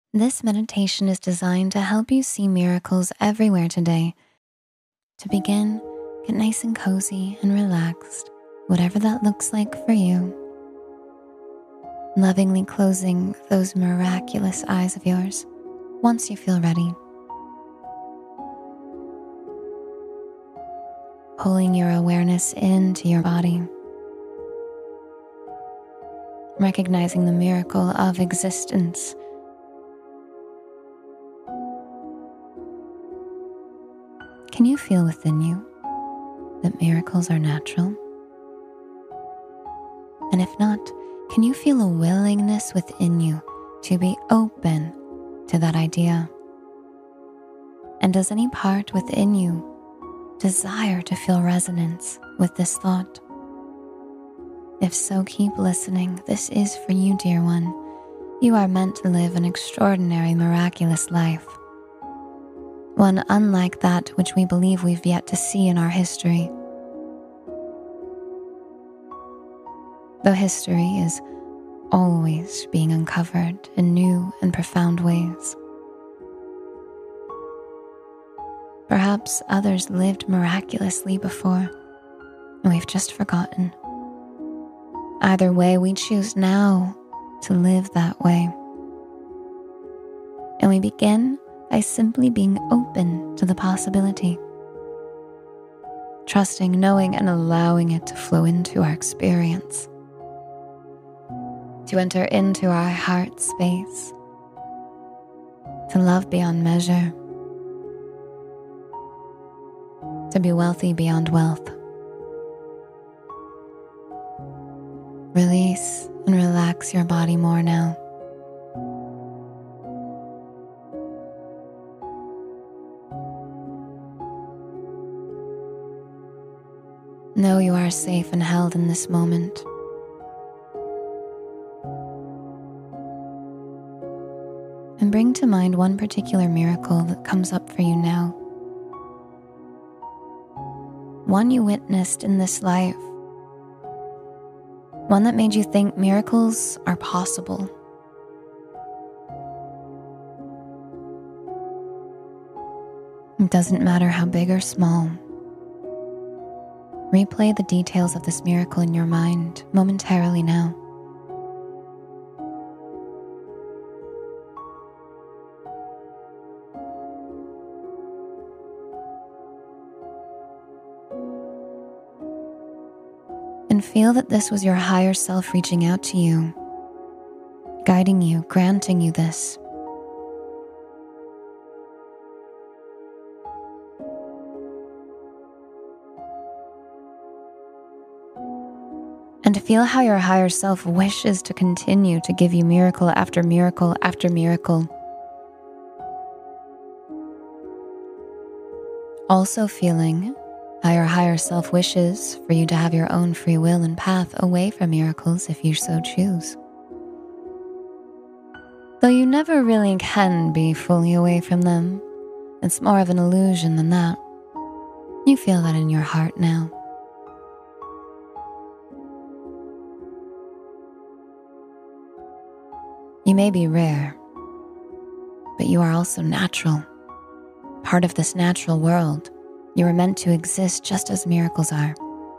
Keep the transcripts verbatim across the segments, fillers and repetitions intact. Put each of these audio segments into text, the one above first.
This meditation is designed to help you see miracles everywhere today. To begin, get nice and cozy and relaxed, whatever that looks like for you. Lovingly closing those miraculous eyes of yours once you feel ready. Pulling your awareness into your body. Recognizing the miracle of existence. Can you feel within you that miracles are natural? And if not, can you feel a willingness within you to be open to that idea? And does any part within you desire to feel resonance with this thought? If so, keep listening. This is for you, dear one. You are meant to live an extraordinary, miraculous life. One unlike that which we believe we've yet to see in our history. Though history is always being uncovered in new and profound ways. Perhaps others lived miraculously before, and we've just forgotten. Either way, we choose now to live that way. And we begin by simply being open to the possibility. Trusting, knowing, and allowing it to flow into our experience. To enter into our heart space. To love beyond measure. To be wealthy beyond wealth. Release and relax your body more now. Know you are safe and held in this moment. And bring to mind one particular miracle that comes up for you now. One you witnessed in this life. One that made you think miracles are possible. It doesn't matter how big or small. Replay the details of this miracle in your mind momentarily now. And feel that this was your higher self reaching out to you, guiding you, granting you this. And feel how your higher self wishes to continue to give you miracle after miracle after miracle. Also feeling how your higher self wishes for you to have your own free will and path away from miracles if you so choose. Though you never really can be fully away from them, it's more of an illusion than that. You feel that in your heart now. You may be rare, but you are also natural, part of this natural world. You are meant to exist just as miracles are.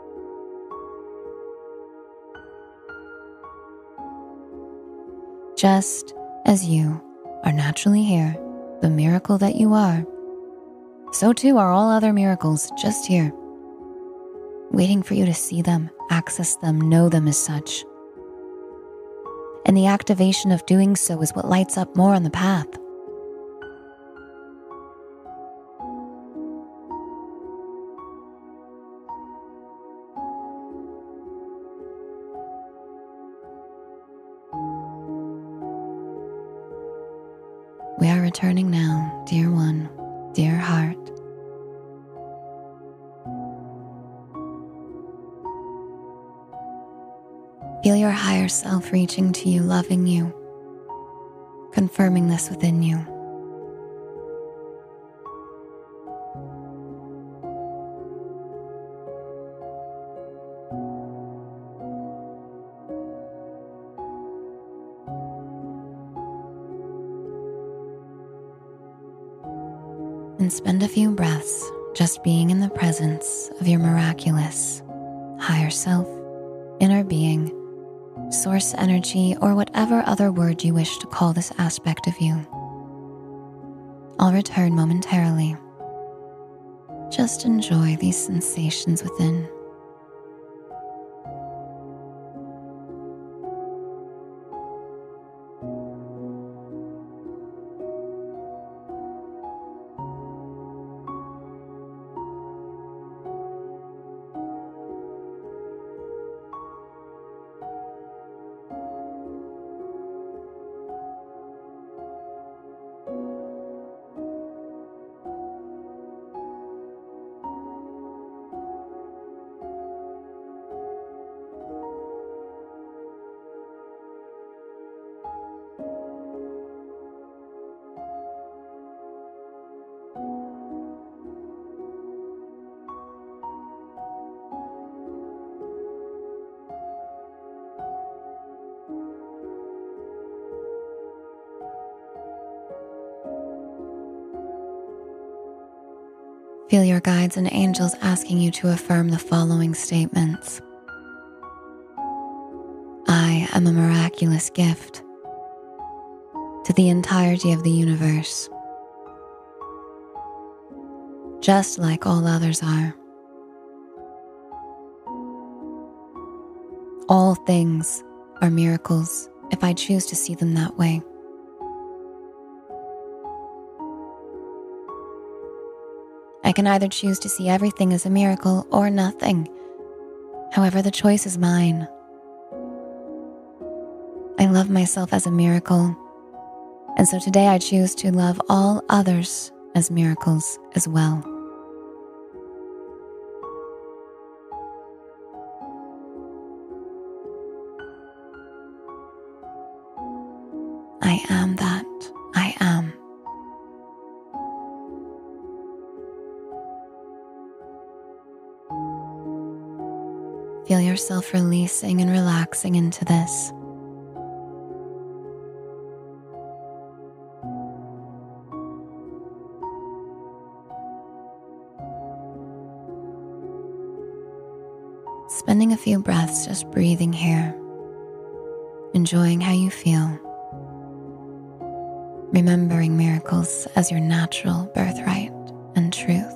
Just as you are naturally here, the miracle that you are, so too are all other miracles just here, waiting for you to see them, access them, know them as such. And the activation of doing so is what lights up more on the path. We are returning now, dear one, dear heart. Feel your higher self reaching to you, loving you, confirming this within you. and spend a few breaths just being in the presence of your miraculous higher self, inner being, source energy, or whatever other word you wish to call this aspect of you. I'll return momentarily. Just enjoy these sensations within. Feel your guides and angels asking you to affirm the following statements. I am a miraculous gift to the entirety of the universe, just like all others are. All things are miracles if I choose to see them that way. I can either choose to see everything as a miracle or nothing. However, the choice is mine. I love myself as a miracle, and so today I choose to love all others as miracles as well. I am that I am. Feel yourself releasing and relaxing into this. Spending a few breaths just breathing here, enjoying how you feel, remembering miracles as your natural birthright and truth.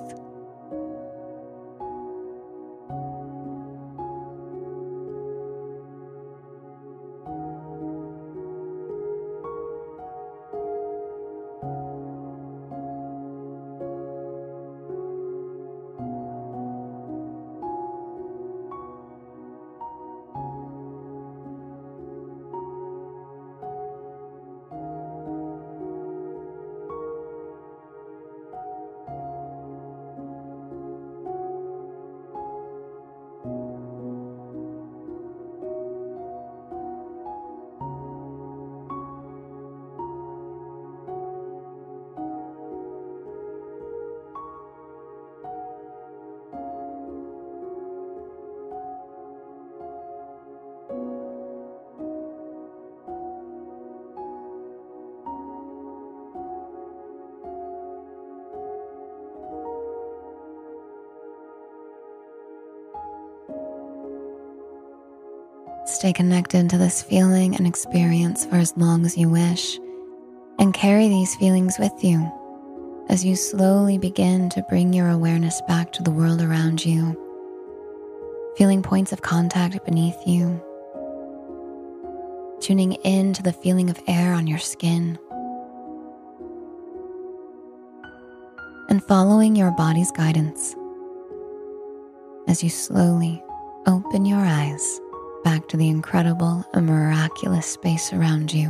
Stay connected to this feeling and experience for as long as you wish, and carry these feelings with you as you slowly begin to bring your awareness back to the world around you, feeling points of contact beneath you, tuning in to the feeling of air on your skin, and following your body's guidance as you slowly open your eyes back to the incredible and miraculous space around you.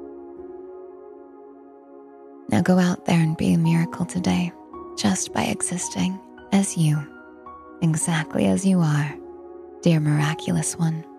Now go out there and be a miracle today, just by existing as you, exactly as you are, dear miraculous one.